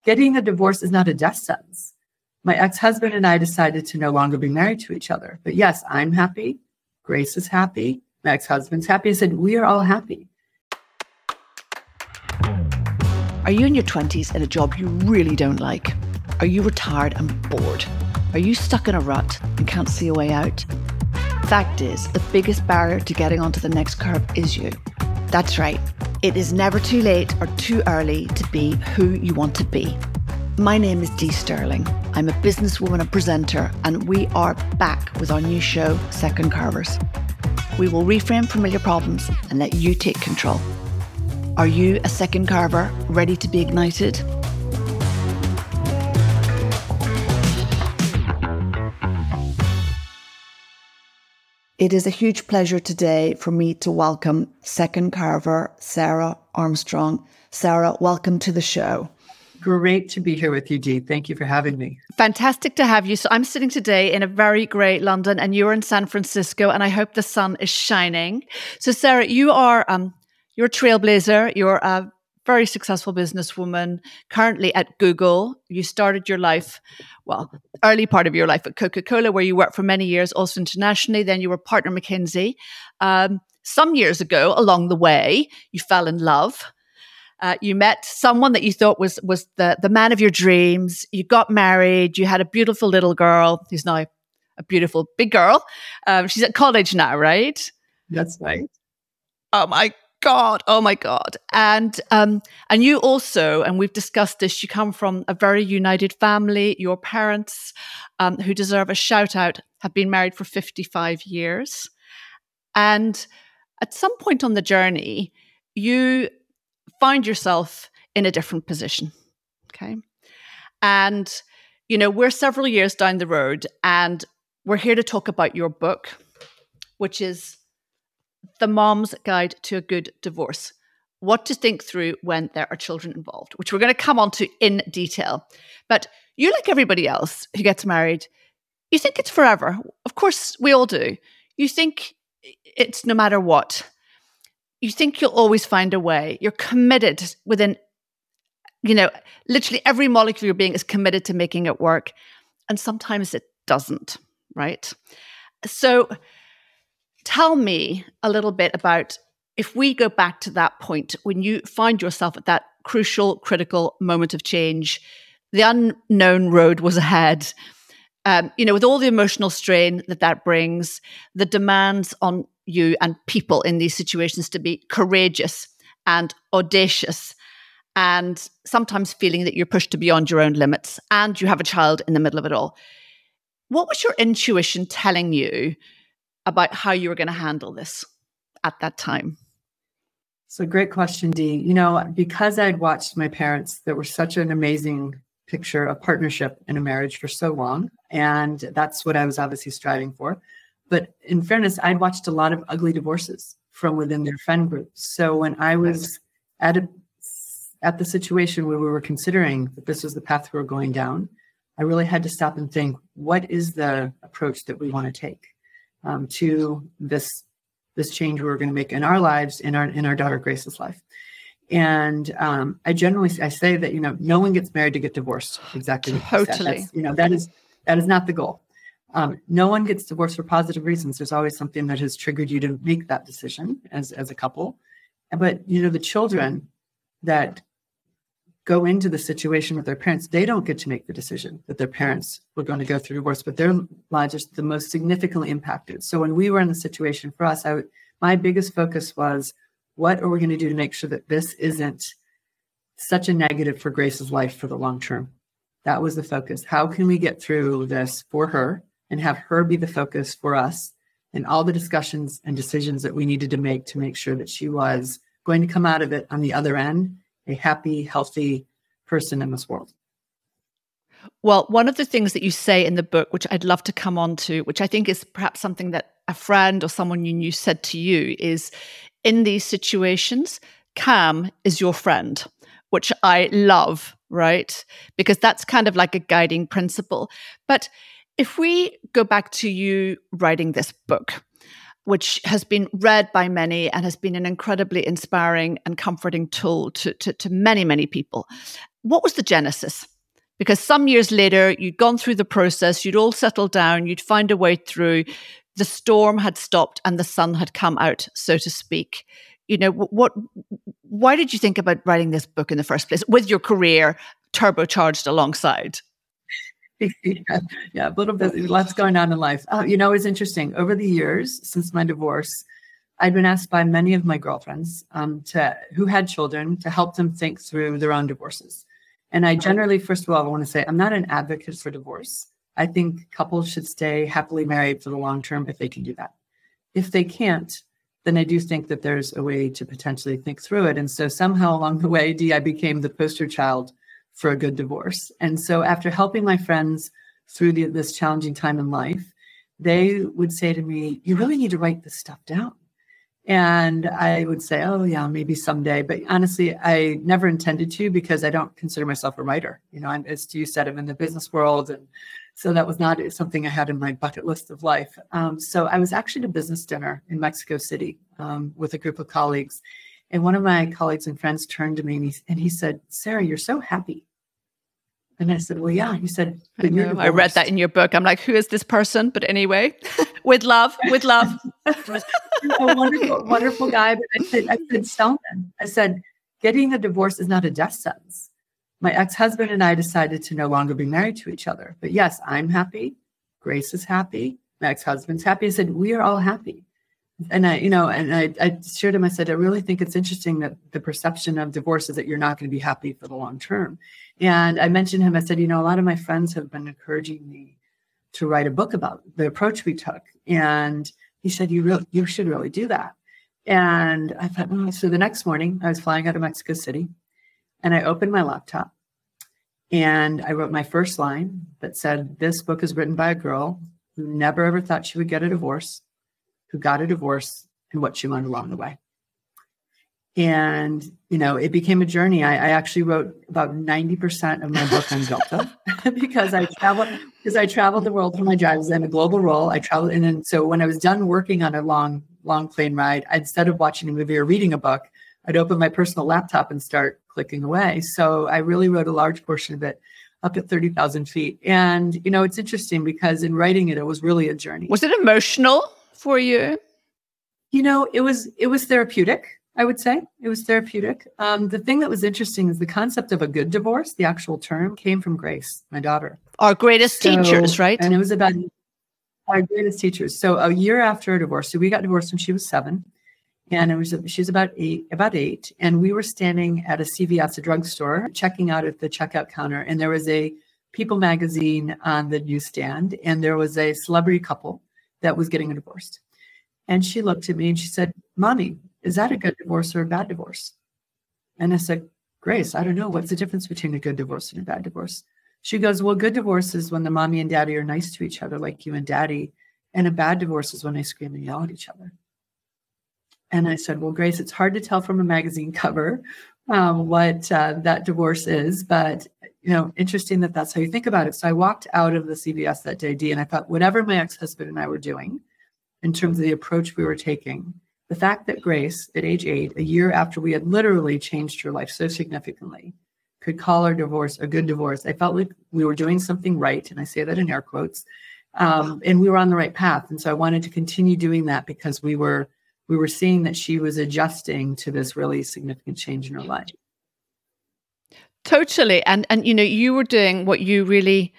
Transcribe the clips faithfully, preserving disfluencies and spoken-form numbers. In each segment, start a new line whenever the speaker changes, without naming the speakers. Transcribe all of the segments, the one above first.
getting a divorce is not a death sentence. My ex-husband and I decided to no longer be married to each other. But yes, I'm happy. Grace is happy. My ex-husband's happy. I said, we are all happy.
Are you in your twenties in a job you really don't like? Are you retired and bored? Are you stuck in a rut and can't see a way out? Fact is, the biggest barrier to getting onto the next curve is you. That's right. It is never too late or too early to be who you want to be. My name is Dee Sterling. I'm a businesswoman and presenter, and we are back with our new show, Second Carvers. We will reframe familiar problems and let you take control. Are you a second carver ready to be ignited? It is a huge pleasure today for me to welcome second carver Sarah Armstrong. Sarah, welcome to the show.
Great to be here with you, Dee. Thank you for having me.
Fantastic to have you. So I'm sitting today in a very grey London and you're in San Francisco, and I hope the sun is shining. So Sarah, you are um, you're a trailblazer. You're a very successful businesswoman, currently at Google. You started your life, well, early part of your life at Coca-Cola, where you worked for many years, also internationally. Then you were partner McKinsey. Um, some years ago, along the way, you fell in love. Uh, you met someone that you thought was was the, the man of your dreams. You got married. You had a beautiful little girl who's now a beautiful big girl. Um, she's at college now, right?
That's right.
Oh my God. Oh my God. And um, and you also, and we've discussed this, you come from a very united family. Your parents, um, who deserve a shout out, have been married for fifty-five years. And at some point on the journey, you find yourself in a different position. Okay. And, you know, we're several years down the road and we're here to talk about your book, which is The Mom's Guide to a Good Divorce: What to Think Through When There Are Children Involved, which we're going to come on to in detail. But you, like everybody else who gets married, you think it's forever. Of course, we all do. You think it's no matter what. You think you'll always find a way. You're committed within, you know, literally every molecule of your being is committed to making it work. And sometimes it doesn't, right? So tell me a little bit about, if we go back to that point when you find yourself at that crucial, critical moment of change, the unknown road was ahead. Um, you know, with all the emotional strain that that brings, the demands on you and people in these situations to be courageous and audacious, and sometimes feeling that you're pushed to beyond your own limits, and you have a child in the middle of it all. What was your intuition telling you about how you were going to handle this at that time?
So great question, Dee. You know, because I'd watched my parents, that were such an amazing picture of partnership in a marriage for so long, and that's what I was obviously striving for. But in fairness, I'd watched a lot of ugly divorces from within their friend groups. So when I was at a, at the situation where we were considering that this was the path we were going down, I really had to stop and think, what is the approach that we want to take um, to this this change we were going to make in our lives, in our in our daughter Grace's life? And um, I generally I say that, you know, no one gets married to get divorced. Exactly.
Totally.
You know, that is that is not the goal. Um, no one gets divorced for positive reasons. There's always something that has triggered you to make that decision as, as a couple. But, you know, the children that go into the situation with their parents, they don't get to make the decision that their parents were going to go through divorce, but their lives are the most significantly impacted. So when we were in the situation for us, I would, my biggest focus was, what are we going to do to make sure that this isn't such a negative for Grace's life for the long term? That was the focus. How can we get through this for her and have her be the focus for us and all the discussions and decisions that we needed to make to make sure that she was going to come out of it on the other end, a happy, healthy person in this world.
Well, one of the things that you say in the book, which I'd love to come on to, which I think is perhaps something that a friend or someone you knew said to you, is in these situations, calm is your friend, which I love, right? Because that's kind of like a guiding principle. But if we go back to you writing this book, which has been read by many and has been an incredibly inspiring and comforting tool to, to, to many, many people. what was the genesis? Because some years later, you'd gone through the process, you'd all settled down, you'd find a way through, the storm had stopped and the sun had come out, so to speak. You know, what? Why did you think about writing this book in the first place, with your career turbocharged alongside?
yeah, yeah, a little bit, lots going on in life. Uh, you know, it's interesting. Over the years, since my divorce, I'd been asked by many of my girlfriends um, to who had children to help them think through their own divorces. And I generally, first of all, I want to say I'm not an advocate for divorce. I think couples should stay happily married for the long term if they can do that. If they can't, then I do think that there's a way to potentially think through it. And so somehow along the way, Dee, I became the poster child for a good divorce. And so after helping my friends through the, this challenging time in life, they would say to me, you really need to write this stuff down. And I would say, oh, yeah, maybe someday. But honestly, I never intended to, because I don't consider myself a writer. You know, I'm, as you said, I'm in the business world. And so that was not something I had in my bucket list of life. Um, so I was actually at a business dinner in Mexico City um, with a group of colleagues. And one of my colleagues and friends turned to me and he, and he said, Sarah, you're so happy. And I said, well, yeah. He said,
I, know, I read that in your book. I'm like, who is this person? But anyway, with love, with love.
A wonderful, wonderful guy. But I said, I said, Selman, I said, getting a divorce is not a death sentence. My ex-husband and I decided to no longer be married to each other. But yes, I'm happy. Grace is happy. My ex-husband's happy. I said, we are all happy. And I, you know, and I, I shared him, I said, I really think it's interesting that the perception of divorce is that you're not going to be happy for the long term. And I mentioned him, I said, you know, a lot of my friends have been encouraging me to write a book about the approach we took. And he said, you really, you should really do that. And I thought, oh. So the next morning I was flying out of Mexico City and I opened my laptop and I wrote my first line that said, this book is written by a girl who never ever thought she would get a divorce, who got a divorce, and what she learned along the way. And, you know, it became a journey. I, I actually wrote about ninety percent of my book on Delta because I traveled, because I traveled the world for my job. I was in a global role. I traveled. And then, so when I was done working on a long, long plane ride, instead of watching a movie or reading a book, I'd open my personal laptop and start clicking away. So I really wrote a large portion of it up at thirty thousand feet. And, you know, it's interesting because in writing it, it was really a journey.
Was it emotional for you?
You know, it was, it was therapeutic. I would say it was therapeutic. Um, the thing that was interesting is the concept of a good divorce, the actual term, came from Grace, my daughter.
Our greatest so, teachers, right?
And it was about our greatest teachers. So a year after a divorce, so we got divorced when she was seven. And it was she was about eight, about eight. And we were standing at a C V S, a drugstore, checking out at the checkout counter. And there was a People magazine on the newsstand. And there was a celebrity couple that was getting divorced. And she looked at me and she said, Mommy, is that a good divorce or a bad divorce? And I said, Grace, I don't know. What's the difference between a good divorce and a bad divorce? She goes, well, good divorce is when the mommy and daddy are nice to each other, like you and daddy. And a bad divorce is when they scream and yell at each other. And I said, well, Grace, it's hard to tell from a magazine cover um, what uh, that divorce is. But, you know, interesting that that's how you think about it. So I walked out of the C V S that day, Dee, and I thought, whatever my ex-husband and I were doing in terms of the approach we were taking, the fact that Grace, at age eight, a year after we had literally changed her life so significantly, could call our divorce a good divorce, I felt like we were doing something right. And I say that in air quotes. Um, and we were on the right path. And so I wanted to continue doing that because we were we were seeing that she was adjusting to this really significant change in her life.
Totally. And, and you know, you were doing what you really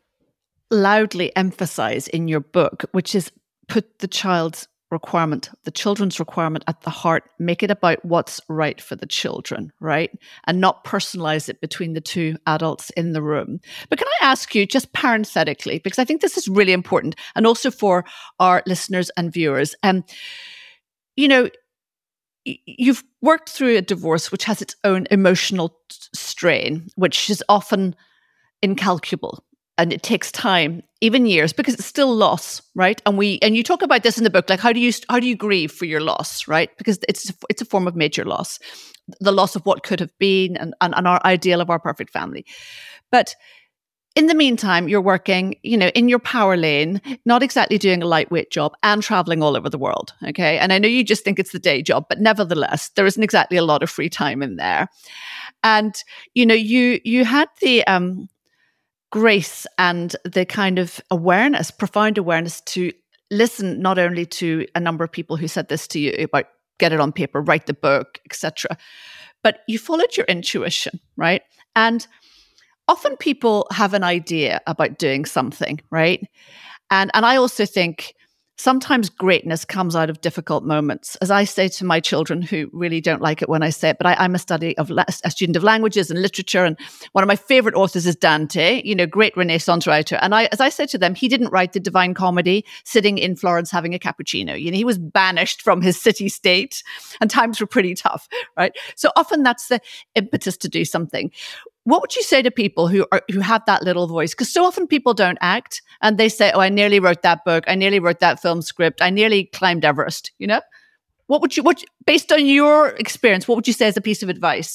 loudly emphasize in your book, which is put the child's requirement, the children's requirement at the heart, make it about what's right for the children, right? And not personalize it between the two adults in the room. But can I ask you, just parenthetically, because I think this is really important, and also for our listeners and viewers, um, you know, y- you've worked through a divorce which has its own emotional t- strain, which is often incalculable. And it takes time, even years, because it's still loss, right? And we and you talk about this in the book, like how do you how do you grieve for your loss, right? Because it's it's a form of major loss, the loss of what could have been, and, and, and our ideal of our perfect family. But in the meantime, you're working, you know, in your power lane, not exactly doing a lightweight job and traveling all over the world. Okay. And I know you just think it's the day job, but nevertheless, there isn't exactly a lot of free time in there. And, you know, you, you had the, um, grace and the kind of awareness, profound awareness to listen not only to a number of people who said this to you about get it on paper, write the book, et cetera, but you followed your intuition, right? And often people have an idea about doing something, right? And and I also think sometimes greatness comes out of difficult moments. As I say to my children who really don't like it when I say it, but I, I'm a study of la- a student of languages and literature, and one of my favorite authors is Dante, you know, great Renaissance writer. And I, as I say to them, he didn't write the Divine Comedy sitting in Florence having a cappuccino. You know, he was banished from his city state, and times were pretty tough, right? So often that's the impetus to do something. What would you say to people who are who have that little voice? Because so often people don't act and they say, oh, I nearly wrote that book. I nearly wrote that film script. I nearly climbed Everest, you know? What would you, what, based on your experience, what would you say as a piece of advice?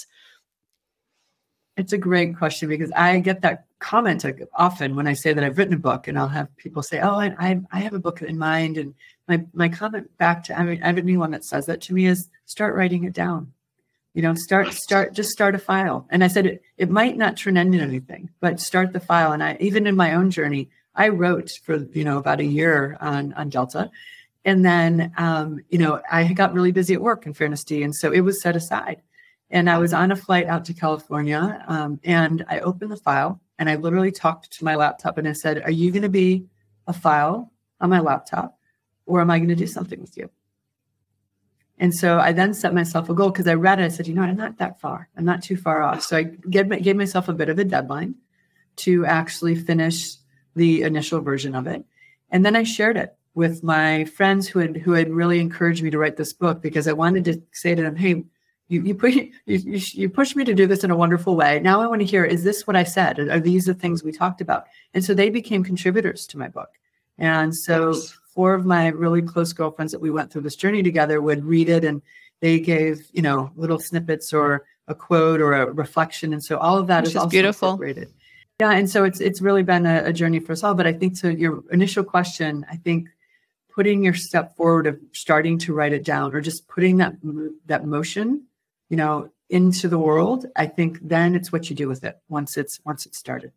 It's a great question because I get that comment often when I say that I've written a book, and I'll have people say, oh, I, I, I have a book in mind. And my, my comment back to anyone that says that to me is start writing it down. You know, start, start, just start a file. And I said, it, it might not turn into anything, but start the file. And I, even in my own journey, I wrote for, you know, about a year on, on Delta. And then, um, you know, I got really busy at work, in fairness to you. And so it was set aside. And I was on a flight out to California. Um, and I opened the file and I literally talked to my laptop and I said, are you going to be a file on my laptop, or am I going to do something with you? And so I then set myself a goal because I read it. I said, you know, I'm not that far. I'm not too far off. So I gave, gave myself a bit of a deadline to actually finish the initial version of it. And then I shared it with my friends who had who had really encouraged me to write this book, because I wanted to say to them, hey, you you, push, you, you, you pushed me to do this in a wonderful way. Now I want to hear, is this what I said? Are these the things we talked about? And so they became contributors to my book. And so four of my really close girlfriends that we went through this journey together would read it, and they gave, you know, little snippets or a quote or a reflection. And so all of that
Which
is
is
also
beautiful.
separated. Yeah. And so it's, it's really been a, a journey for us all. But I think to your initial question, I think putting your step forward of starting to write it down, or just putting that, that motion, you know, into the world, I think then it's what you do with it once it's, once it's started.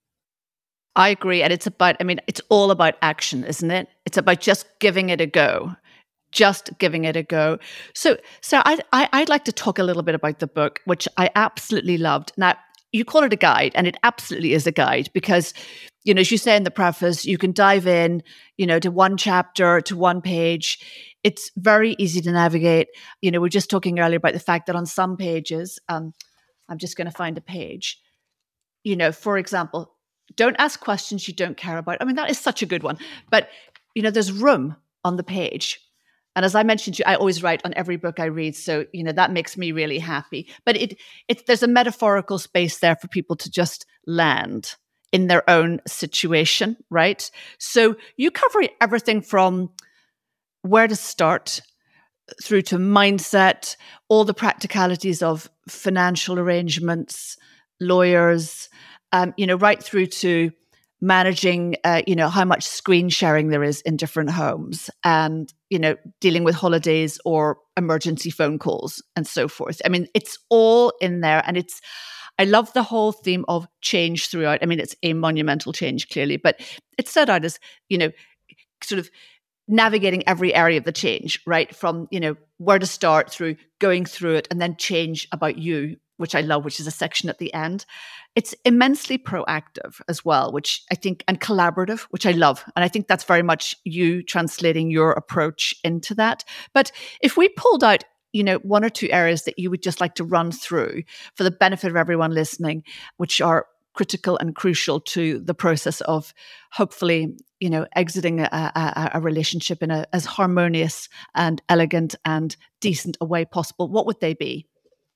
I agree. And it's about, I mean, it's all about action, isn't it? It's about just giving it a go, just giving it a go. So, Sarah, I, I, I'd like to talk a little bit about the book, which I absolutely loved. Now, you call it a guide, and it absolutely is a guide because, you know, as you say in the preface, you can dive in, you know, to one chapter, to one page. It's very easy to navigate. You know, we we're just talking earlier about the fact that on some pages, um, I'm just going to find a page, you know, for example, don't ask questions you don't care about. I mean, that is such a good one. But, you know, there's room on the page. And as I mentioned to you, I always write on every book I read. So, you know, that makes me really happy. But it, it there's a metaphorical space there for people to just land in their own situation, right? So you cover everything from where to start through to mindset, all the practicalities of financial arrangements, lawyers, Um, you know, right through to managing, uh, you know, how much screen sharing there is in different homes, and, you know, dealing with holidays or emergency phone calls and so forth. I mean, it's all in there. And it's, I love the whole theme of change throughout. I mean, it's a monumental change, clearly, but it's set out as, you know, sort of navigating every area of the change, right? From, you know, where to start through going through it, and then change about you, which I love, which is a section at the end. It's immensely proactive as well, which I think, and collaborative, which I love. And I think that's very much you translating your approach into that. But if we pulled out, you know, one or two areas that you would just like to run through for the benefit of everyone listening, which are critical and crucial to the process of hopefully, you know, exiting a, a, a relationship in a, as harmonious and elegant and decent a way possible, what would they be?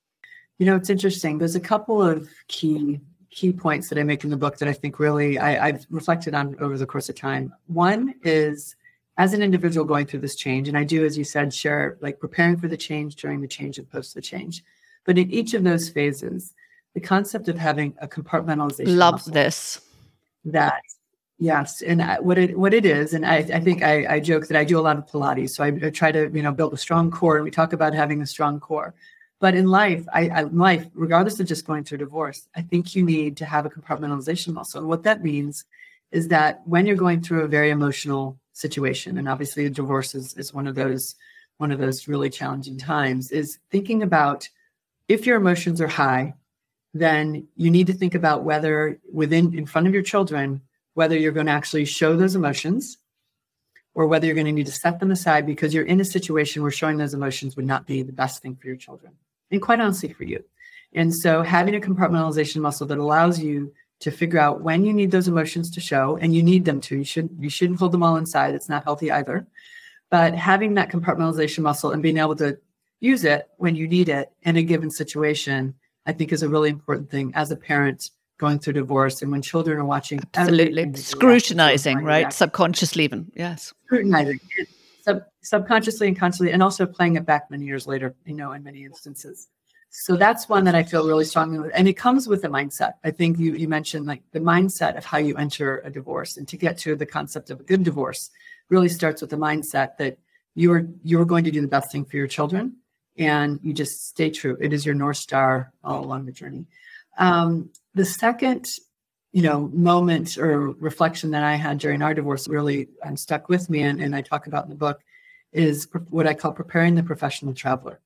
You know, it's interesting. There's a couple of key key points that I make in the book that I think really I, I've reflected on over the course of time. One is, as an individual going through this change, and I do, as you said, share like preparing for the change, during the change, and post the change. But in each of those phases, the concept of having a compartmentalization.
Love
muscle,
this.
that, yes. And I, what it what it is, and I, I think I, I joke that I do a lot of Pilates. So I, I try to, you know, build a strong core. And we talk about having a strong core. But in life, I, I life, regardless of just going through divorce, I think you need to have a compartmentalization muscle. And what that means is that when you're going through a very emotional situation, and obviously a divorce is, is one of those one of those really challenging times, is thinking about if your emotions are high, then you need to think about whether within in front of your children, whether you're going to actually show those emotions or whether you're going to need to set them aside because you're in a situation where showing those emotions would not be the best thing for your children. And quite honestly, for you. And so having a compartmentalization muscle that allows you to figure out when you need those emotions to show, and you need them to, you shouldn't, you shouldn't hold them all inside. It's not healthy either. But having that compartmentalization muscle and being able to use it when you need it in a given situation, I think is a really important thing as a parent going through divorce and when children are watching.
Absolutely. Scrutinizing, right? Subconsciously even, yes.
Scrutinizing. Sub, subconsciously and consciously, and also playing it back many years later, you know, in many instances. So that's one that I feel really strongly with. And it comes with the mindset. I think you you mentioned like the mindset of how you enter a divorce, and to get to the concept of a good divorce really starts with the mindset that you're you're going to do the best thing for your children, and you just stay true. It is your North Star all along the journey. Um, the second, you know, moment or reflection that I had during our divorce really um, stuck with me, and, and I talk about in the book, is what I call preparing the professional traveler.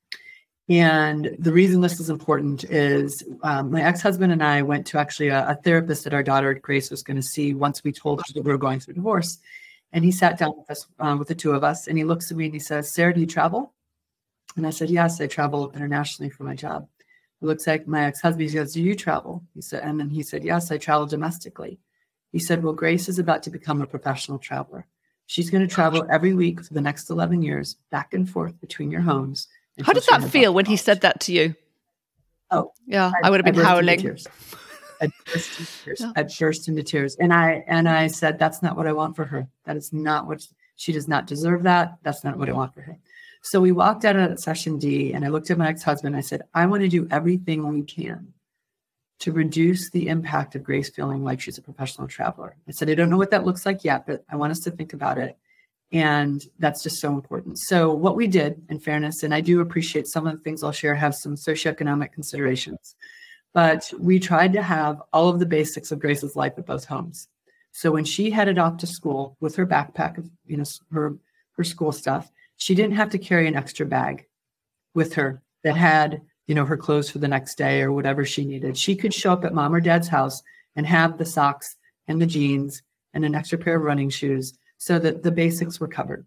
And the reason this is important is um, my ex-husband and I went to actually a, a therapist that our daughter Grace was going to see once we told her that we were going through divorce. And he sat down with us, um, with the two of us, and he looks at me and he says, "Sarah, do you travel?" And I said, "Yes, I travel internationally for my job." It looks like my ex-husband, he goes, "Do you travel?" He said, and then he said, "Yes, I travel domestically." He said, "Well, Grace is about to become a professional traveler. She's going to travel every week for the next eleven years, back and forth between your homes."
How did that feel when he said that to you?
Oh,
yeah, I, I would have been howling.
I burst into tears. I burst into tears. And I and I said, "That's not what I want for her. That is not what she does not deserve that. That's not what I want for her." So we walked out of session D, and I looked at my ex-husband. I said, "I want to do everything we can to reduce the impact of Grace feeling like she's a professional traveler." I said, "I don't know what that looks like yet, but I want us to think about it. And that's just so important." So what we did, in fairness, and I do appreciate some of the things I'll share have some socioeconomic considerations, but we tried to have all of the basics of Grace's life at both homes. So when she headed off to school with her backpack of, you know, her, her school stuff, she didn't have to carry an extra bag with her that had, you know, her clothes for the next day or whatever she needed. She could show up at mom or dad's house and have the socks and the jeans and an extra pair of running shoes so that the basics were covered.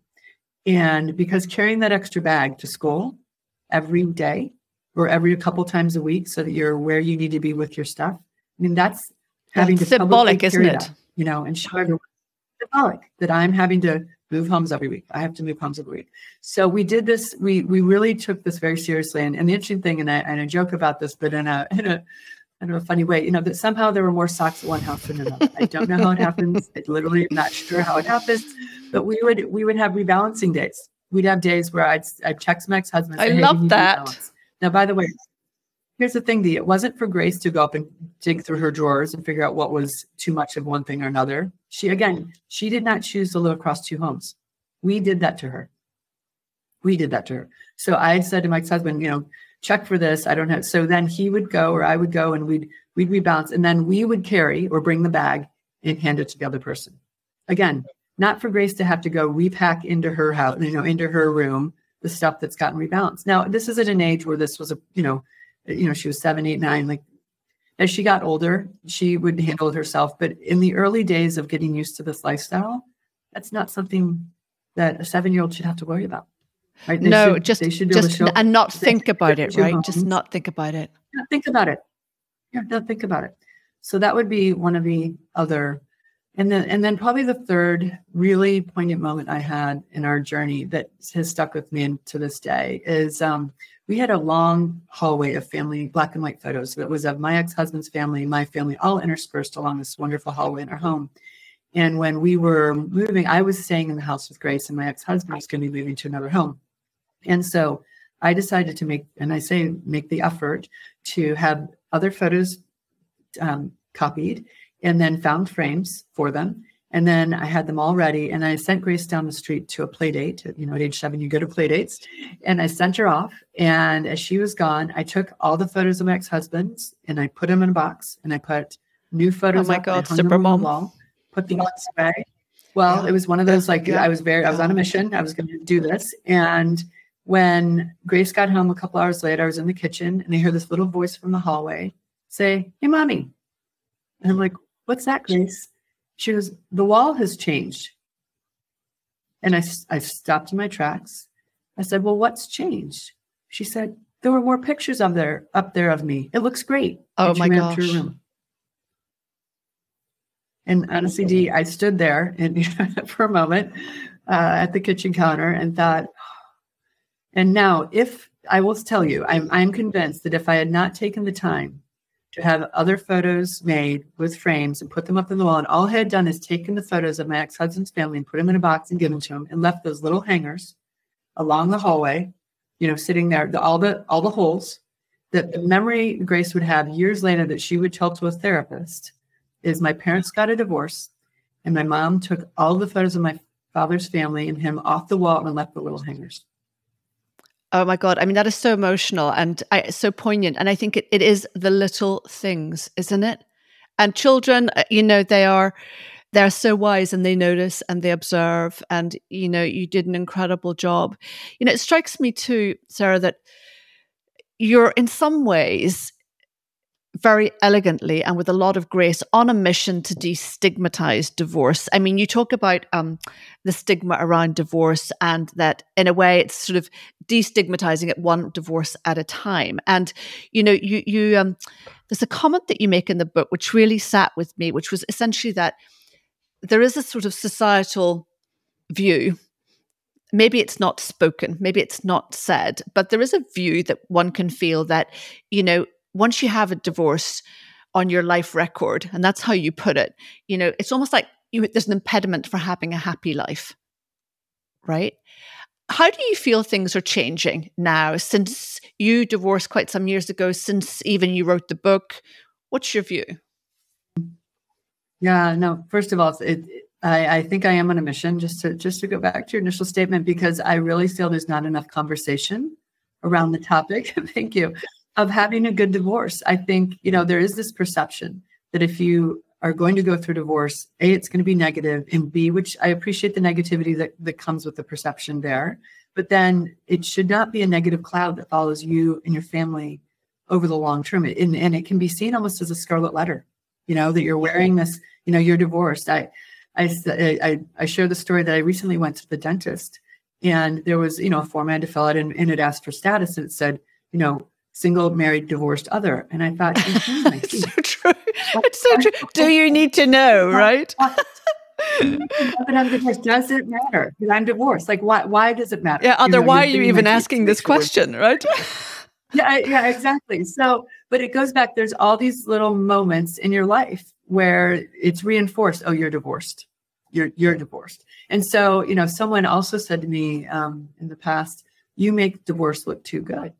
And because carrying that extra bag to school every day or every couple times a week so that you're where you need to be with your stuff, I mean, that's having
that's
to
symbolic, isn't it?
That, you know, and show everyone symbolic that I'm having to move homes every week. I have to move homes every week. So we did this. We we really took this very seriously. And, and the interesting thing, and I, and I joke about this, but in a in a in a funny way, you know, that somehow there were more socks at one house than another. I don't know how it happens. I literally am not sure how it happens. But we would we would have rebalancing days. We'd have days where I'd I'd text my ex-husband.
I
say, hey,
love that.
Now, by the way, here's the thing, Dee. It wasn't for Grace to go up and dig through her drawers and figure out what was too much of one thing or another. She, again, she did not choose to live across two homes. We did that to her. We did that to her. So I said to my ex-husband, you know, check for this. I don't have. So then he would go or I would go and we'd we'd rebalance. And then we would carry or bring the bag and hand it to the other person. Again, not for Grace to have to go repack into her house, you know, into her room, the stuff that's gotten rebalanced. Now, this is at an age where this was a, you know, you know, she was seven, eight, nine. Like as she got older, she would handle it herself. But in the early days of getting used to this lifestyle, that's not something that a seven-year-old should have to worry about. Right? They
no,
should,
just,
they should
just
show,
and not think about it, right?
Homes.
Just not think about it.
Not think about it. Yeah, don't think about it. So that would be one of the other. And then, and then probably the third really poignant moment I had in our journey that has stuck with me to this day is um, we had a long hallway of family black and white photos. It was of my ex-husband's family, my family, all interspersed along this wonderful hallway in our home. And when we were moving, I was staying in the house with Grace and my ex-husband was going to be moving to another home. And so I decided to make, and I say make the effort to have other photos um, copied and then found frames for them. And then I had them all ready. And I sent Grace down the street to a play date. You know, at age seven, you go to play dates. And I sent her off. And as she was gone, I took all the photos of my ex-husbands and I put them in a box. And I put new photos.
Oh my
up,
God, super mom.
The wall, put the box away. Well, yeah. It was one of those, like, yeah. I was very, I was on a mission. I was going to do this. And when Grace got home a couple hours later, I was in the kitchen and I hear this little voice from the hallway say, "Hey, mommy." And I'm like, "What's that, Grace?" She goes, "The wall has changed." And I, I stopped in my tracks. I said, "Well, what's changed?" She said, "There were more pictures of there up there of me. It looks great."
Oh,
and
my
she
gosh.
To her room. And honestly, Dee, I stood there and for a moment uh, at the kitchen counter and thought, and now if I will tell you, I'm, I'm convinced that if I had not taken the time to have other photos made with frames and put them up on the wall, and all I had done is taken the photos of my ex-husband's family and put them in a box and given to him and left those little hangers along the hallway, you know, sitting there, the, all the all the holes, that the memory Grace would have years later that she would tell to a therapist is my parents got a divorce and my mom took all the photos of my father's family and him off the wall and left the little hangers.
Oh my God. I mean, that is so emotional and I, so poignant. And I think it, it is the little things, isn't it? And children, you know, they are, they're so wise and they notice and they observe. And, you know, you did an incredible job. You know, it strikes me too, Sarah, that you're in some ways very elegantly and with a lot of grace on a mission to destigmatize divorce. I mean, you talk about um, the stigma around divorce and that in a way it's sort of destigmatizing it one divorce at a time. And, you know, you, you um, there's a comment that you make in the book which really sat with me, which was essentially that there is a sort of societal view. Maybe it's not spoken, maybe it's not said, but there is a view that one can feel that, you know, once you have a divorce on your life record, and that's how you put it, you know, it's almost like you, there's an impediment for having a happy life, right? How do you feel things are changing now since you divorced quite some years ago, since even you wrote the book? What's your view?
Yeah, no, first of all, it, I, I think I am on a mission, just to just to go back to your initial statement, because I really feel there's not enough conversation around the topic. Thank you. Of having a good divorce. I think, you know, there is this perception that if you are going to go through divorce, A, it's going to be negative, and B, which I appreciate the negativity that, that comes with the perception there, but then it should not be a negative cloud that follows you and your family over the long term. And, and it can be seen almost as a scarlet letter, you know, that you're wearing this, you know, you're divorced. I, I, I, I share the story that I recently went to the dentist and there was, you know, a form I had to fill out and, and it asked for status and it said, you know, single, married, divorced, other. And I thought,
it's so true. It's so true. Do you need to know, right?
But I'm divorced. Does it matter? Because I'm divorced. Like, why? Why does it matter?
Yeah. Other,
you know,
why are you even asking this question, right?
yeah. Yeah. Exactly. So, but it goes back. There's all these little moments in your life where it's reinforced. Oh, you're divorced. You're you're divorced. And so, you know, someone also said to me um, in the past, "You make divorce look too good."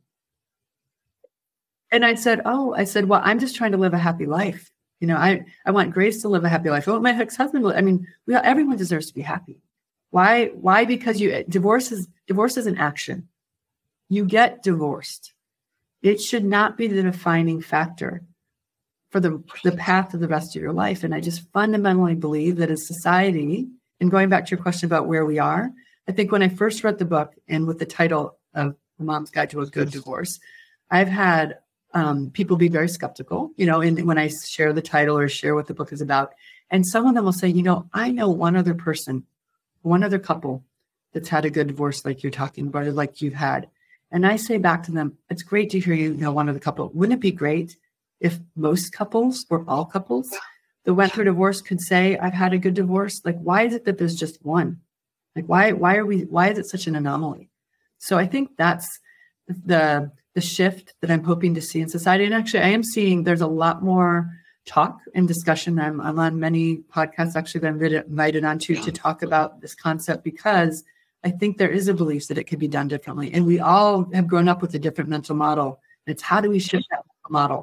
And I said, oh, I said, well, I'm just trying to live a happy life. You know, I, I want Grace to live a happy life. I want my ex-husband. I mean, we, everyone deserves to be happy. Why? Why? Because you divorce is divorce is an action. You get divorced. It should not be the defining factor for the, the path of the rest of your life. And I just fundamentally believe that as society, and going back to your question about where we are, I think when I first read the book and with the title of The Mom's Guide to a Good Divorce, I've had Um, people be very skeptical, you know, and when I share the title or share what the book is about. And some of them will say, you know, I know one other person, one other couple that's had a good divorce like you're talking about, or like you've had. And I say back to them, it's great to hear you know one other couple. Wouldn't it be great if most couples or all couples that went through divorce could say, I've had a good divorce? Like, why is it that there's just one? Like, why, why are we, why is it such an anomaly? So I think that's the the shift that I'm hoping to see in society. And actually, I am seeing there's a lot more talk and discussion. I'm, I'm on many podcasts actually that I'm invited on to, to talk about this concept, because I think there is a belief that it could be done differently. And we all have grown up with a different mental model. It's how do we shift that model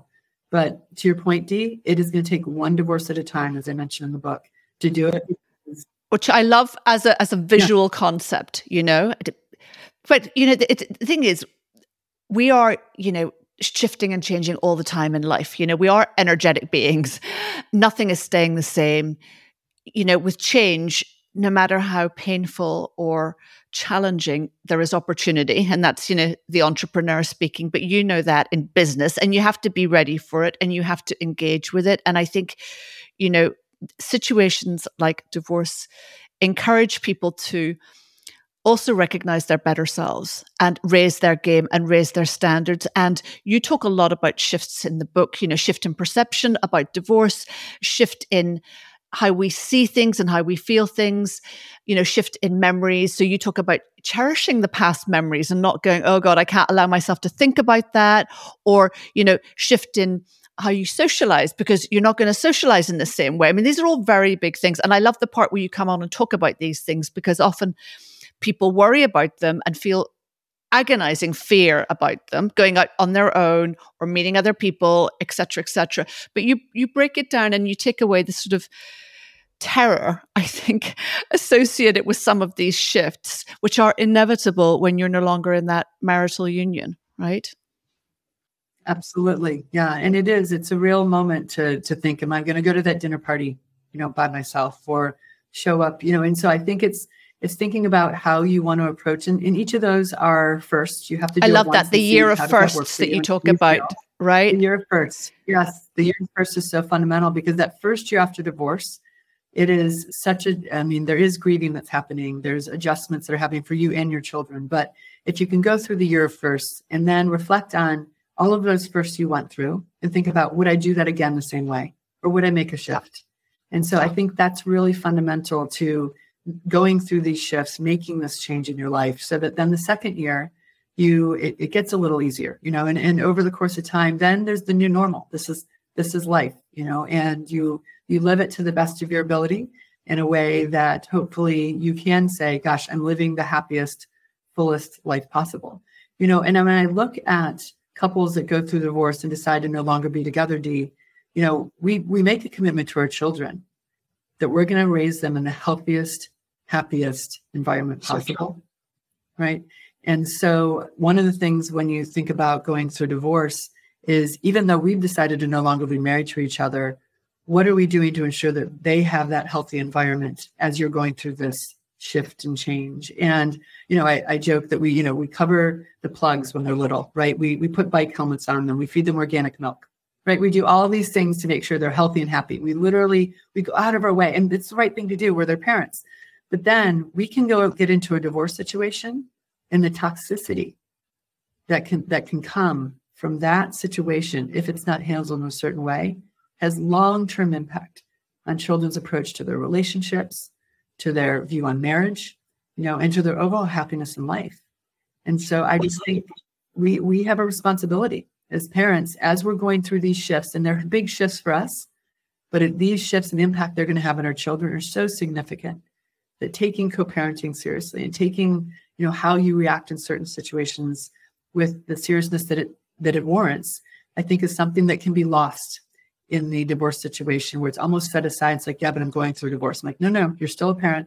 But to your point, Dee, it is going to take one divorce at a time, as I mentioned in the book, to do it.
Which I love as a as a visual yeah. concept, you know. But, you know, the, it, the thing is, we are, you know, shifting and changing all the time in life. You know, we are energetic beings. Nothing is staying the same. You know, with change, no matter how painful or challenging, there is opportunity. And that's, you know, the entrepreneur speaking. But you know that in business, and you have to be ready for it and you have to engage with it. And I think, you know, situations like divorce encourage people to also recognize their better selves and raise their game and raise their standards. And you talk a lot about shifts in the book, you know, shift in perception about divorce, shift in how we see things and how we feel things, you know, shift in memories. So you talk about cherishing the past memories and not going, oh God, I can't allow myself to think about that. Or, you know, shift in how you socialize, because you're not going to socialize in the same way. I mean, these are all very big things. And I love the part where you come on and talk about these things, because often people worry about them and feel agonizing fear about them, going out on their own or meeting other people, et cetera, et cetera. But you you break it down and you take away the sort of terror, I think, associated with some of these shifts, which are inevitable when you're no longer in that marital union, right?
Absolutely. Yeah. And it is, it's a real moment to to think, am I going to go to that dinner party, you know, by myself, or show up, you know? And so I think it's, it's thinking about how you want to approach, and, and each of those are firsts. You have to do
I love
it
that. The year of firsts that you talk about, right?
The year of firsts. Yes. The year of firsts is so fundamental, because that first year after divorce, it is such a, I mean, there is grieving that's happening. There's adjustments that are happening for you and your children. But if you can go through the year of firsts and then reflect on all of those firsts you went through and think about, would I do that again the same way? Or would I make a shift? And so I think that's really fundamental to going through these shifts, making this change in your life, so that then the second year, you it, it gets a little easier, you know, and, and over the course of time, then there's the new normal. This is this is life, you know, and you you live it to the best of your ability in a way that hopefully you can say, gosh, I'm living the happiest, fullest life possible. You know, and when I look at couples that go through divorce and decide to no longer be together, Dee, you know, we we make a commitment to our children that we're going to raise them in the healthiest, happiest environment possible, right? And so one of the things when you think about going through divorce is, even though we've decided to no longer be married to each other, what are we doing to ensure that they have that healthy environment as you're going through this shift and change? And, you know, I, I joke that we, you know, we cover the plugs when they're little, right? We we put bike helmets on them. We feed them organic milk, right? We do all these things to make sure they're healthy and happy. We literally, we go out of our way, and it's the right thing to do. We're their parents. But then we can go get into a divorce situation, and the toxicity that can that can come from that situation, if it's not handled in a certain way, has long-term impact on children's approach to their relationships, to their view on marriage, you know, and to their overall happiness in life. And so I just think we we have a responsibility as parents, as we're going through these shifts, and they're big shifts for us, but it, these shifts and the impact they're going to have on our children are so significant that taking co-parenting seriously and taking, you know, how you react in certain situations with the seriousness that it that it warrants, I think is something that can be lost in the divorce situation, where it's almost set aside. It's like, yeah, but I'm going through divorce. I'm like, no, no, you're still a parent.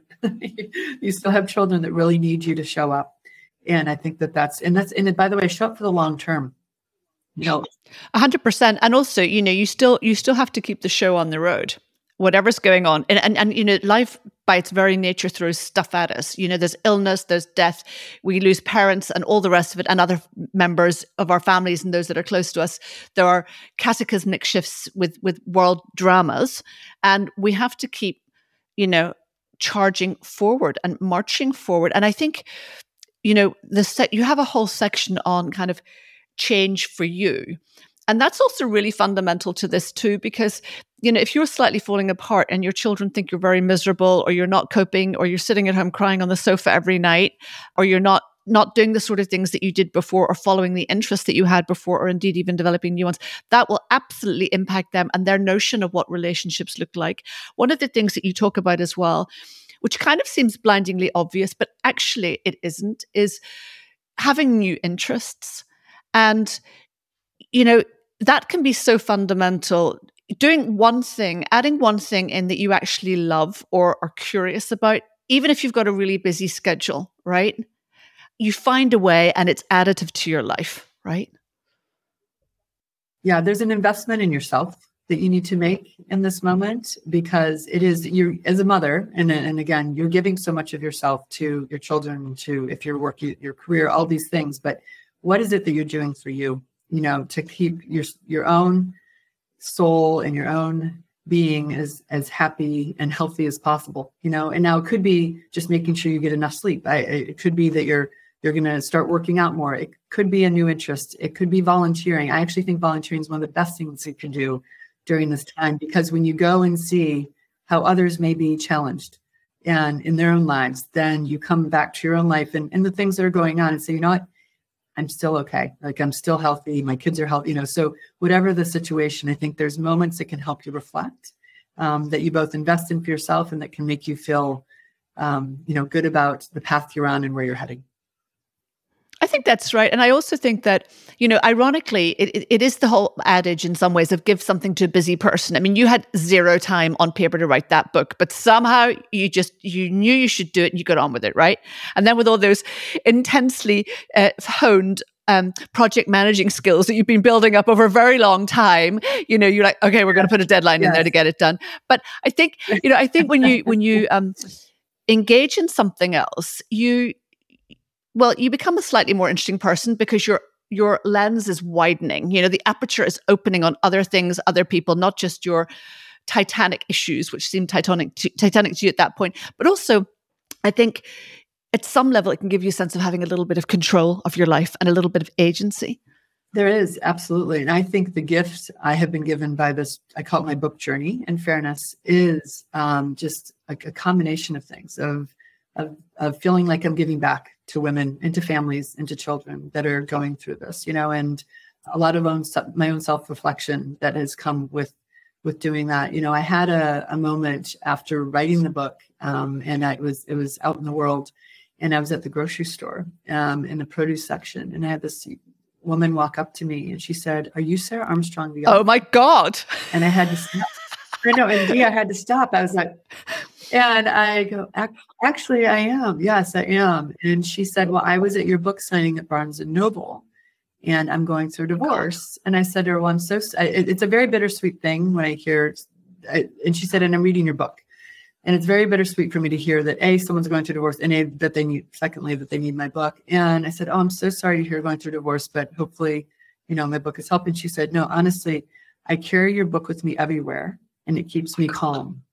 You still have children that really need you to show up. And I think that that's, and that's, and by the way, show up for the long term. You know,
a hundred percent. And also, you know, you still, you still have to keep the show on the road, whatever's going on. And, and, and, you know, life by its very nature throws stuff at us. You know, there's illness, there's death, we lose parents and all the rest of it, and other members of our families and those that are close to us. There are cataclysmic shifts with, with world dramas, and we have to keep, you know, charging forward and marching forward. And I think, you know, the set, you have a whole section on kind of change for you. And that's also really fundamental to this too, because, you know, if you're slightly falling apart and your children think you're very miserable, or you're not coping, or you're sitting at home crying on the sofa every night, or you're not not doing the sort of things that you did before, or following the interests that you had before, or indeed even developing new ones, that will absolutely impact them and their notion of what relationships look like. One of the things that you talk about as well, which kind of seems blindingly obvious, but actually it isn't, is having new interests. And, you know, that can be so fundamental. Doing one thing, adding one thing in that you actually love or are curious about, even if you've got a really busy schedule, right? You find a way and it's additive to your life, right?
Yeah, there's an investment in yourself that you need to make in this moment, because it is, you as a mother, and, and again, you're giving so much of yourself to your children, to if you're working your career, all these things. But what is it that you're doing for you, you know, to keep your your own soul and your own being as as happy and healthy as possible, you know? And now it could be just making sure you get enough sleep. I, it could be that you're you're going to start working out more. It could be a new interest. It could be volunteering. I actually think volunteering is one of the best things you can do during this time, because when you go and see how others may be challenged and in their own lives, then you come back to your own life and, and the things that are going on and say, you know what, I'm still okay. Like, I'm still healthy. My kids are healthy, you know, so whatever the situation, I think there's moments that can help you reflect, um, that you both invest in for yourself and that can make you feel, um, you know, good about the path you're on and where you're heading.
I think that's right. And I also think that, you know, ironically, it, it, it is the whole adage in some ways of give something to a busy person. I mean, you had zero time on paper to write that book, but somehow you just, you knew you should do it and you got on with it, right? And then with all those intensely uh, honed um, project managing skills that you've been building up over a very long time, you know, you're like, okay, we're going to put a deadline yes. in there to get it done. But I think, you know, I think when you, when you um, engage in something else, you, well, you become a slightly more interesting person because your your lens is widening. You know, the aperture is opening on other things, other people, not just your titanic issues, which seem titanic to, titanic to you at that point. But also, I think at some level, it can give you a sense of having a little bit of control of your life and a little bit of agency.
There is, absolutely. And I think the gift I have been given by this, I call it my book journey, in fairness, is um, just a, a combination of things, of, of of feeling like I'm giving back to women and to families and to children that are going through this, you know, and a lot of own, my own self-reflection that has come with, with doing that. You know, I had a, a moment after writing the book, um, and I was, it was out in the world, and I was at the grocery store, um, in the produce section, and I had this woman walk up to me and she said, "Are you Sarah Armstrong the author?"
Oh my God.
And I had to stop. I know, and yeah, I had to stop. I was like, and I go, actually, I am. Yes, I am. And she said, well, I was at your book signing at Barnes and Noble, and I'm going through divorce. And I said to her, well, I'm so, it's a very bittersweet thing when I hear, and she said, and I'm reading your book. And it's very bittersweet for me to hear that, A, someone's going through divorce, and A, that they need, secondly, that they need my book. And I said, oh, I'm so sorry to hear you're going through divorce, but hopefully, you know, my book is helping. She said, no, honestly, I carry your book with me everywhere, and it keeps me calm.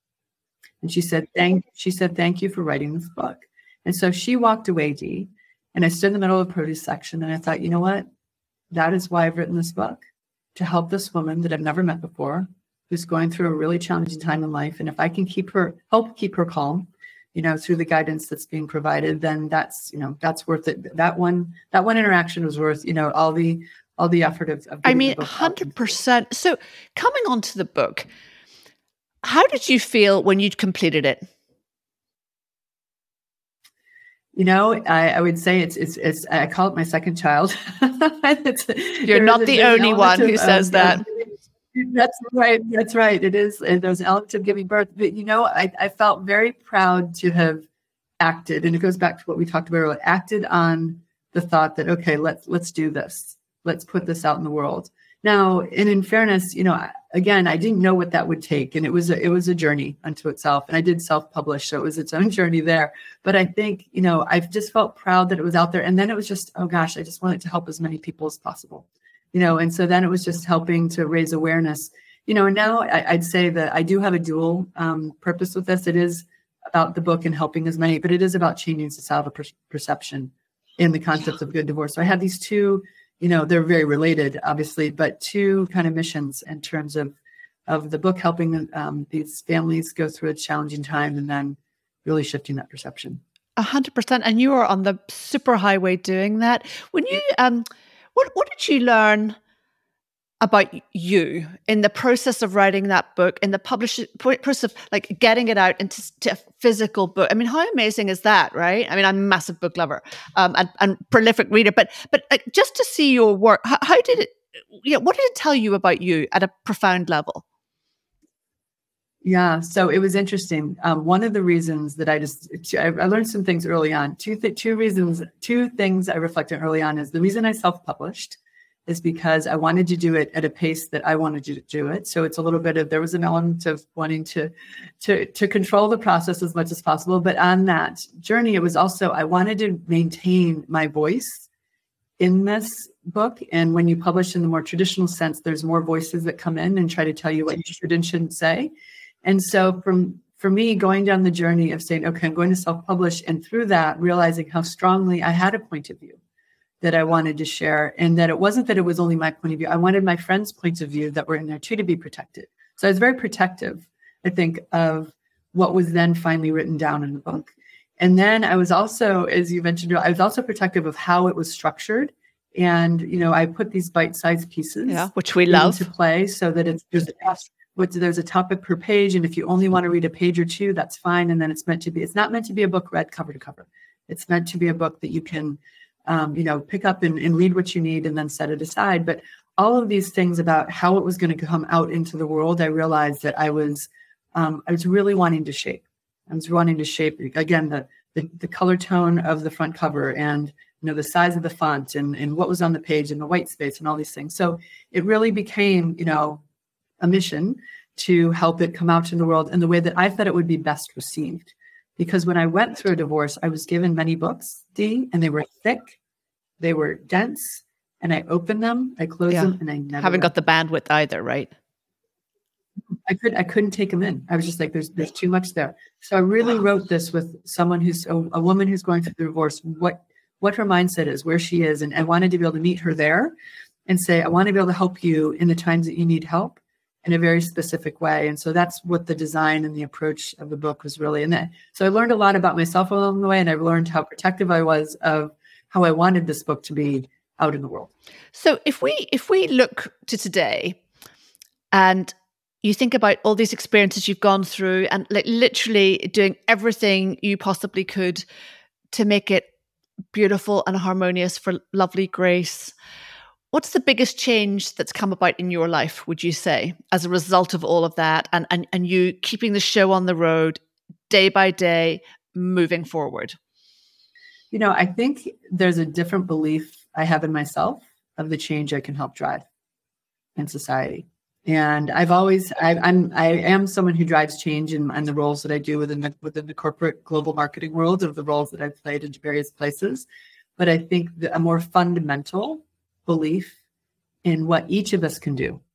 And she said, thank, she said, thank you for writing this book. And so she walked away, Dee, and I stood in the middle of the produce section, and I thought, you know what? That is why I've written this book, to help this woman that I've never met before, who's going through a really challenging time in life. And if I can keep her, help keep her calm, you know, through the guidance that's being provided, then that's, you know, that's worth it. That one, that one interaction was worth, you know, all the, all the effort of, of
I mean, one hundred percent. So coming on to the book, how did you feel when you'd completed it?
You know, I, I would say it's, it's, it's, I call it my second child. it's,
You're not the only one who says that.
That's right. That's right. It is. And there's an element of giving birth. But, you know, I, I felt very proud to have acted. And it goes back to what we talked about earlier, acted on the thought that, okay, let's, let's do this. Let's put this out in the world. Now, and in fairness, you know, again, I didn't know what that would take. And it was a, it was a journey unto itself. And I did self-publish, so it was its own journey there. But I think, you know, I've just felt proud that it was out there. And then it was just, oh gosh, I just wanted to help as many people as possible. You know, and so then it was just helping to raise awareness, you know, and now I, I'd say that I do have a dual um, purpose with this. It is about the book and helping as many, but it is about changing societal per- perception in the concept of good divorce. So I have these two, you know, they're very related, obviously, but two kind of missions in terms of, of the book, helping um, these families go through a challenging time and then really shifting that perception.
A hundred percent. And you are on the super highway doing that. When you, um, What what did you learn about you in the process of writing that book, in the publishing process of like getting it out into a physical book? I mean, how amazing is that, right? I mean, I'm a massive book lover um, and, and prolific reader, but but like, just to see your work, how, how did it? yeah, what did it tell you about you at a profound level?
Yeah, so it was interesting. Um, one of the reasons that I just, I, I learned some things early on. Two, th- two reasons, two things I reflected early on is the reason I self-published is because I wanted to do it at a pace that I wanted to do it. So it's a little bit of, there was an element of wanting to, to, to control the process as much as possible. But on that journey, it was also, I wanted to maintain my voice in this book. And when you publish in the more traditional sense, there's more voices that come in and try to tell you what you should and shouldn't say. And so from for me, going down the journey of saying, okay, I'm going to self-publish, and through that, realizing how strongly I had a point of view that I wanted to share, and that it wasn't that it was only my point of view. I wanted my friends' points of view that were in there too to be protected. So I was very protective, I think, of what was then finally written down in the book. And then I was also, as you mentioned, I was also protective of how it was structured. And, you know, I put these bite-sized pieces,
yeah, which we love,
into play so that it's just Which there's a topic per page. And if you only want to read a page or two, that's fine. And then it's meant to be, it's not meant to be a book read cover to cover. It's meant to be a book that you can, um, you know, pick up and, and read what you need and then set it aside. But all of these things about how it was going to come out into the world, I realized that I was, um, I was really wanting to shape. I was wanting to shape, again, the, the, the color tone of the front cover and, you know, the size of the font and, and what was on the page and the white space and all these things. So it really became, you know, a mission to help it come out in the world in the way that I thought it would be best received. Because when I went through a divorce, I was given many books, Dee, and they were thick, they were dense, and I opened them, I closed yeah. them, and I never
haven't got the bandwidth either, right?
I could I couldn't take them in. I was just like, there's there's too much there. So I really wrote this with someone who's a, a woman who's going through the divorce, what what her mindset is, where she is, and I wanted to be able to meet her there and say, I want to be able to help you in the times that you need help, in a very specific way. And so that's what the design and the approach of the book was really. And that, so I learned a lot about myself along the way, and I learned how protective I was of how I wanted this book to be out in the world.
So if we if we look to today and you think about all these experiences you've gone through and like literally doing everything you possibly could to make it beautiful and harmonious for lovely Grace, what's the biggest change that's come about in your life, would you say, as a result of all of that and, and, and you keeping the show on the road day by day, moving forward?
You know, I think there's a different belief I have in myself of the change I can help drive in society. And I've always, I, I'm, I am someone who drives change in, in the roles that I do within the, within the corporate global marketing world of the roles that I've played in various places. But I think that a more fundamental belief in what each of us can do,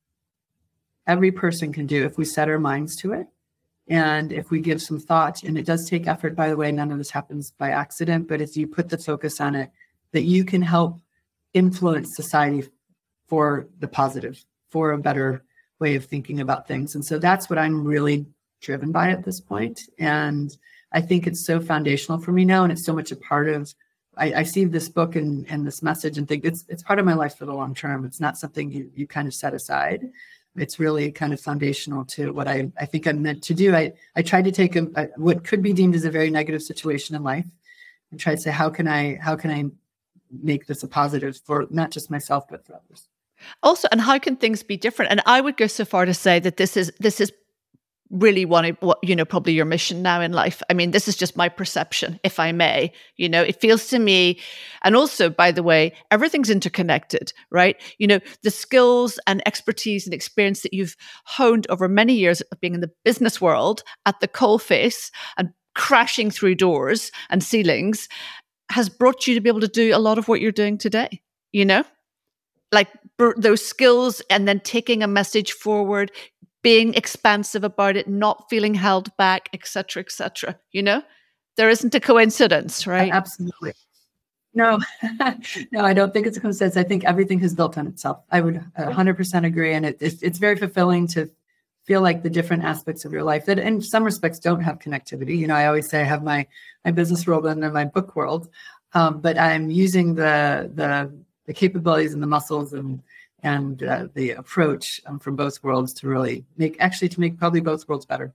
every person can do if we set our minds to it. And if we give some thought, and it does take effort, by the way, none of this happens by accident, but if you put the focus on it, that you can help influence society for the positive, for a better way of thinking about things. And so that's what I'm really driven by at this point. And I think it's so foundational for me now. And it's so much a part of, I, I see this book and, and this message and think it's it's part of my life for the long term. It's not something you, you kind of set aside. It's really kind of foundational to what I, I think I'm meant to do. I, I tried to take a, a, what could be deemed as a very negative situation in life and try to say, how can I, how can I make this a positive for not just myself, but for others?
Also, and how can things be different? And I would go so far to say that this is this is really one of what, you know, probably your mission now in life. I mean, this is just my perception, if I may. You know, it feels to me, and also, by the way, everything's interconnected, right? You know, the skills and expertise and experience that you've honed over many years of being in the business world at the coalface and crashing through doors and ceilings has brought you to be able to do a lot of what you're doing today, you know? Like those skills and then taking a message forward, being expansive about it, not feeling held back, et cetera, et cetera. You know, there isn't a coincidence, right?
Absolutely. No, no, I don't think it's a coincidence. I think everything is built on itself. I would one hundred percent agree. And it, it's, it's very fulfilling to feel like the different aspects of your life that in some respects don't have connectivity. You know, I always say I have my, my business world and then my book world, um, but I'm using the, the, the capabilities and the muscles and and uh, the approach um, from both worlds to really make, actually to make probably both worlds better.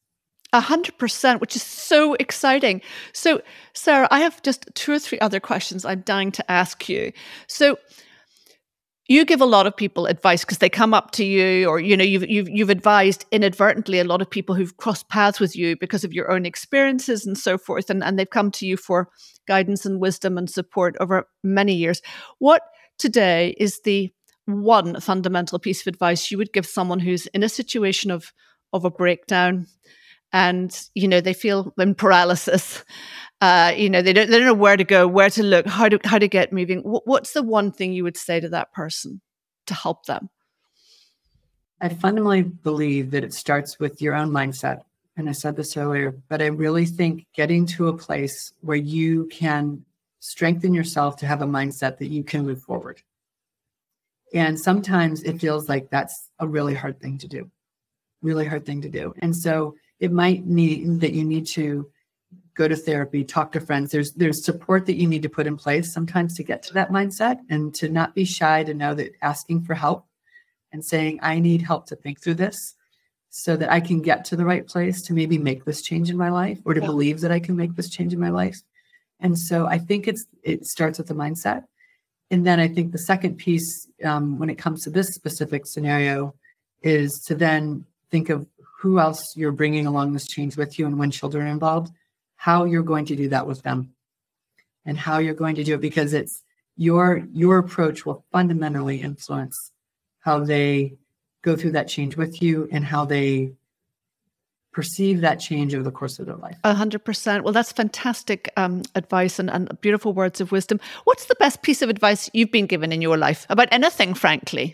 A hundred percent, which is so exciting. So, Sarah, I have just two or three other questions I'm dying to ask you. So, you give a lot of people advice because they come up to you, or, you know, you've, you've, you've advised inadvertently a lot of people who've crossed paths with you because of your own experiences and so forth. And, and they've come to you for guidance and wisdom and support over many years. What today is the one fundamental piece of advice you would give someone who's in a situation of, of a breakdown and, you know, they feel in paralysis? Uh, you know, they don't, they don't know where to go, where to look, how to, how to get moving. What, what's the one thing you would say to that person to help them?
I fundamentally believe that it starts with your own mindset. And I said this earlier, but I really think getting to a place where you can strengthen yourself to have a mindset that you can move forward. And sometimes it feels like that's a really hard thing to do, really hard thing to do. And so it might mean that you need to go to therapy, talk to friends. There's there's support that you need to put in place sometimes to get to that mindset, and to not be shy to know that asking for help and saying, I need help to think through this so that I can get to the right place to maybe make this change in my life, or to believe that I can make this change in my life. And so I think it's it starts with the mindset. And then I think the second piece, um, when it comes to this specific scenario, is to then think of who else you're bringing along this change with you, and when children are involved, how you're going to do that with them, and how you're going to do it, because it's your your approach will fundamentally influence how they go through that change with you and how they perceive that change over the course of their life.
A hundred percent. Well, that's fantastic um, advice and, and beautiful words of wisdom. What's the best piece of advice you've been given in your life about anything, frankly?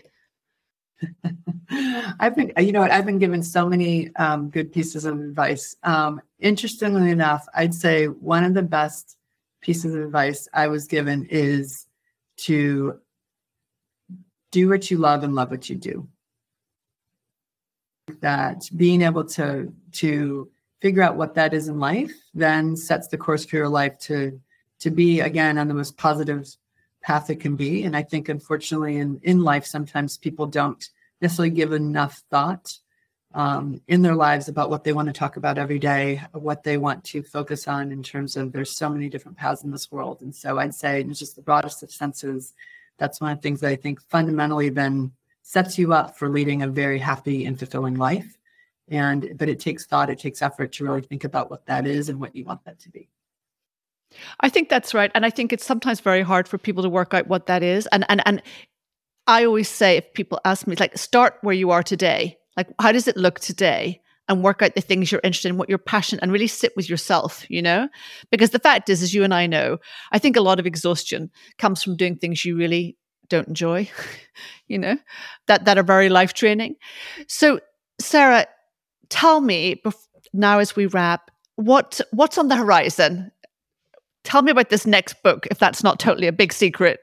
I've been, you know what, I've been given so many um, good pieces of advice. Um, interestingly enough, I'd say one of the best pieces of advice I was given is to do what you love and love what you do. That being able to, to figure out what that is in life then sets the course for your life to, to be, again, on the most positive path it can be. And I think, unfortunately, in, in life, sometimes people don't necessarily give enough thought um, in their lives about what they want to talk about every day, what they want to focus on, in terms of there's so many different paths in this world. And so I'd say, in just the broadest of senses, that's one of the things that I think fundamentally then sets you up for leading a very happy and fulfilling life. And but it takes thought, it takes effort to really think about what that is and what you want that to be.
I think that's right. And I think it's sometimes very hard for people to work out what that is. And and and I always say, if people ask me, like, start where you are today. Like, how does it look today? And work out the things you're interested in, what you're passionate, and really sit with yourself, you know? Because the fact is, as you and I know, I think a lot of exhaustion comes from doing things you really don't enjoy, you know, that, that are very life draining. So, Sarah, tell me now as we wrap, what what's on the horizon? Tell me about this next book, if that's not totally a big secret.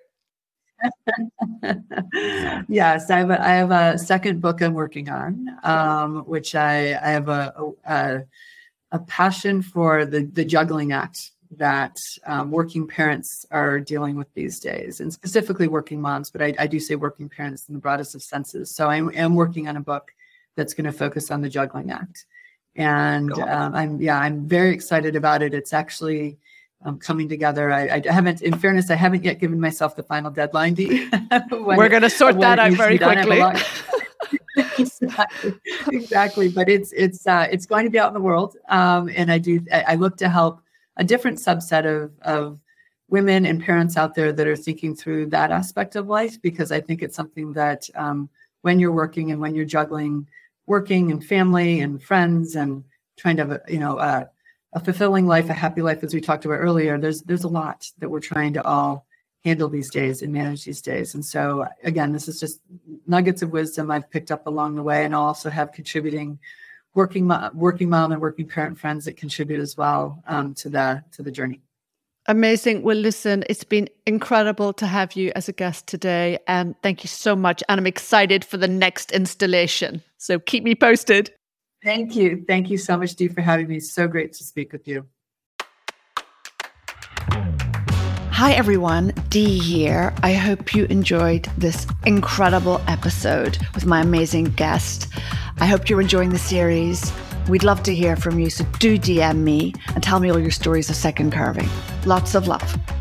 Yes, I have a, I have a second book I'm working on, um, which I, I have a, a, a passion for the, the juggling act that um, working parents are dealing with these days, and specifically working moms, but I, I do say working parents in the broadest of senses. So I am working on a book that's going to focus on the juggling act. And cool. um, I'm, yeah, I'm very excited about it. It's actually Um, coming together. I, I haven't, in fairness, I haven't yet given myself the final deadline. Dee,
We're going to sort that out very quickly.
exactly, exactly. But it's it's uh, it's going to be out in the world, um, and I do. I, I look to help a different subset of of women and parents out there that are thinking through that aspect of life, because I think it's something that um, when you're working and when you're juggling working and family and friends and trying to have a, you know. Uh, a fulfilling life, a happy life, as we talked about earlier, there's there's a lot that we're trying to all handle these days and manage these days. And so, again, this is just nuggets of wisdom I've picked up along the way, and I'll also have contributing working mom, working mom and working parent friends that contribute as well um, to the to the journey.
Amazing. Well, listen, it's been incredible to have you as a guest today, and thank you so much. And I'm excited for the next installation. So keep me posted.
Thank you. Thank you so much, Dee, for having me. So great to speak with you.
Hi, everyone. Dee here. I hope you enjoyed this incredible episode with my amazing guest. I hope you're enjoying the series. We'd love to hear from you, so do D M me and tell me all your stories of second curving. Lots of love.